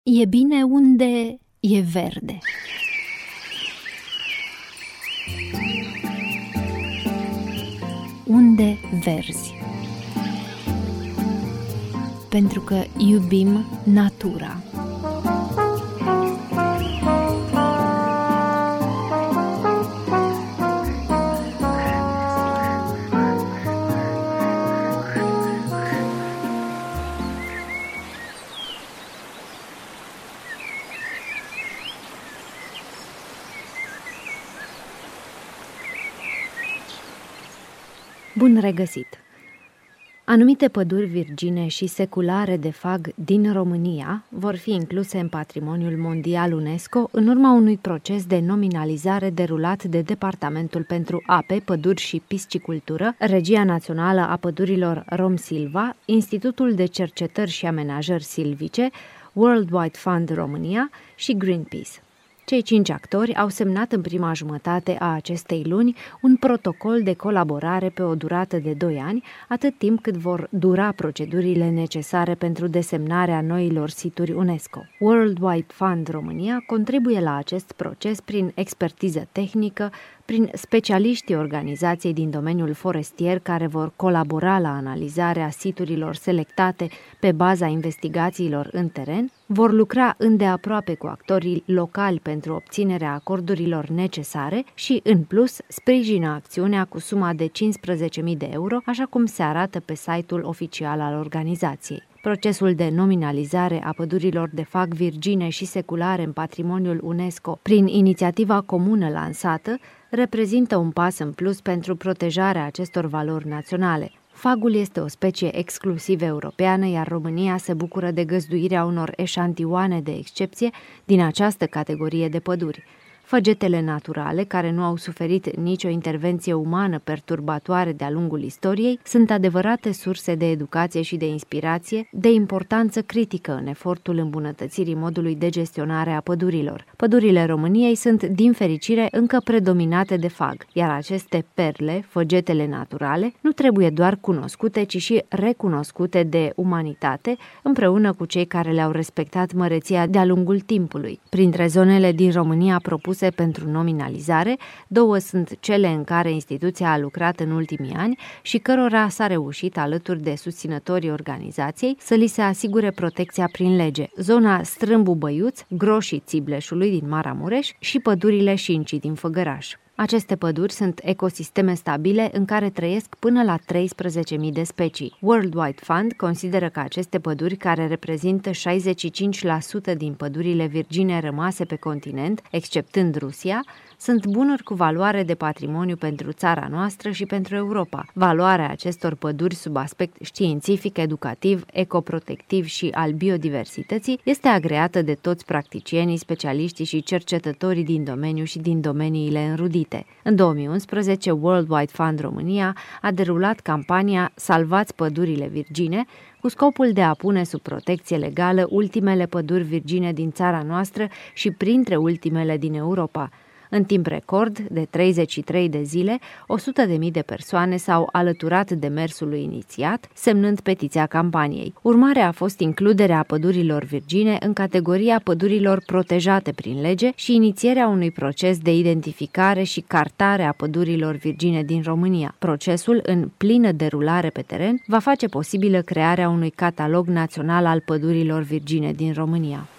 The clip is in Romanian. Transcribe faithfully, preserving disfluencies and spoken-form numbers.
E bine unde e verde. Unde verzi. Pentru că iubim natura. Bun regăsit! Anumite păduri virgine și seculare de fag din România vor fi incluse în Patrimoniul Mondial UNESCO în urma unui proces de nominalizare derulat de Departamentul pentru Ape, Păduri și Piscicultură, Regia Națională a Pădurilor Rom-Silva, Institutul de Cercetări și Amenajări Silvice, World Wide Fund România și Greenpeace. Cei cinci actori au semnat în prima jumătate a acestei luni un protocol de colaborare pe o durată de doi ani, atât timp cât vor dura procedurile necesare pentru desemnarea noilor situri UNESCO. World Wide Fund România contribuie la acest proces prin expertiză tehnică, prin specialiștii organizației din domeniul forestier care vor colabora la analizarea siturilor selectate pe baza investigațiilor în teren, vor lucra îndeaproape cu actorii locali pentru obținerea acordurilor necesare și, în plus, sprijină acțiunea cu suma de cincisprezece mii de euro, așa cum se arată pe site-ul oficial al organizației. Procesul de nominalizare a pădurilor de fag virgine și seculare în patrimoniul UNESCO prin inițiativa comună lansată reprezintă un pas în plus pentru protejarea acestor valori naționale. Fagul este o specie exclusiv europeană, iar România se bucură de găzduirea unor eșantioane de excepție din această categorie de păduri. Făgetele naturale, care nu au suferit nicio intervenție umană perturbatoare de-a lungul istoriei, sunt adevărate surse de educație și de inspirație, de importanță critică în efortul îmbunătățirii modului de gestionare a pădurilor. Pădurile României sunt, din fericire, încă predominate de fag, iar aceste perle, făgetele naturale, nu trebuie doar cunoscute, ci și recunoscute de umanitate, împreună cu cei care le-au respectat măreția de-a lungul timpului. Printre zonele din România propuse pentru nominalizare, două sunt cele în care instituția a lucrat în ultimii ani și cărora s-a reușit, alături de susținătorii organizației, să li se asigure protecția prin lege: zona Strâmbu-Băiuț, Groșii Țibleșului din Maramureș și pădurile Șincii din Făgăraș. Aceste păduri sunt ecosisteme stabile în care trăiesc până la treisprezece mii de specii. World Wide Fund consideră că aceste păduri, care reprezintă șaizeci și cinci la sută din pădurile virgine rămase pe continent, exceptând Rusia, sunt bunuri cu valoare de patrimoniu pentru țara noastră și pentru Europa. Valoarea acestor păduri sub aspect științific, educativ, ecoprotectiv și al biodiversității este agreată de toți practicienii, specialiștii și cercetătorii din domeniu și din domeniile înrudite. În două mii unsprezece, World Wide Fund România a derulat campania Salvați pădurile virgine, cu scopul de a pune sub protecție legală ultimele păduri virgine din țara noastră și printre ultimele din Europa. În timp record de treizeci și trei de zile, o sută de mii de persoane s-au alăturat demersului inițiat, semnând petiția campaniei. Urmarea a fost includerea pădurilor virgine în categoria pădurilor protejate prin lege și inițierea unui proces de identificare și cartare a pădurilor virgine din România. Procesul, în plină derulare pe teren, va face posibilă crearea unui catalog național al pădurilor virgine din România.